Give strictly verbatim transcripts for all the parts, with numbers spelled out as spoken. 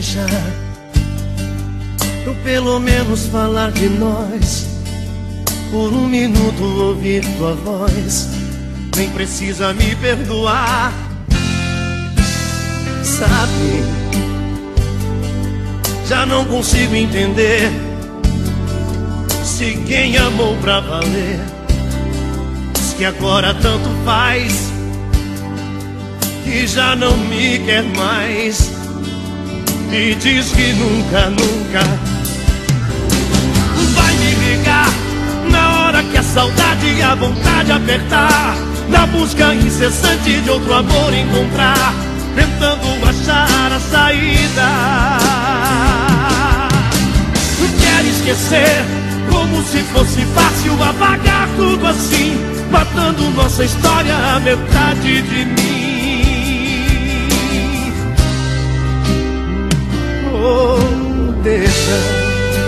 deixa eu pelo menos falar de nós. Por um minuto ouvir tua voz. Nem precisa me perdoar. Sabe, já não consigo entender se quem amou pra valer diz que agora tanto faz, que já não me quer mais, e diz que nunca, nunca vai me ligar na hora que a saudade e a vontade apertar, na busca incessante de outro amor encontrar, tentando achar a saída. Quer esquecer como se fosse fácil apagar tudo assim, matando nossa história a metade de mim. Oh, deixa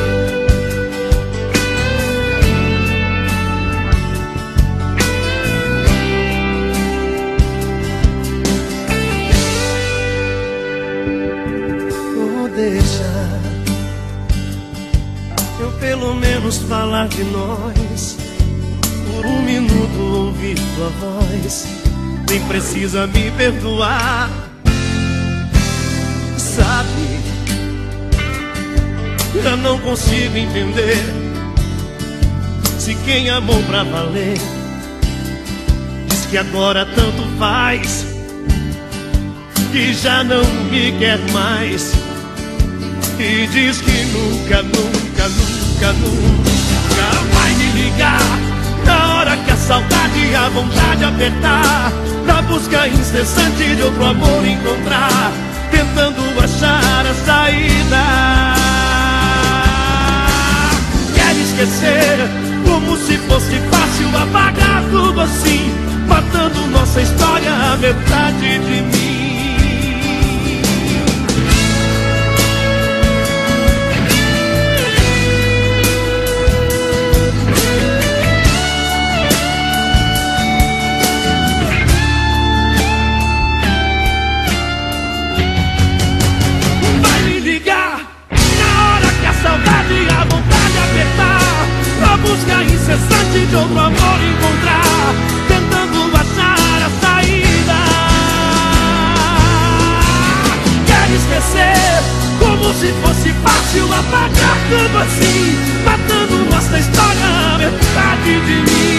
deixa eu pelo menos falar de nós. Por um minuto ouvir tua voz. Nem precisa me perdoar. Sabe, já não consigo entender se quem amou pra valer diz que agora tanto faz, que já não me quer mais, e diz que nunca, nunca, nunca, nunca vai me ligar na hora que a saudade e a vontade apertar, na busca incessante de outro amor encontrar, tentando achar a saída. Quer esquecer como se fosse fácil apagar tudo assim, matando nossa história a metade de mim. Busca incessante de outro amor encontrar, tentando achar a saída. Quer esquecer como se fosse fácil apagar tudo assim, matando nossa história a metade de mim.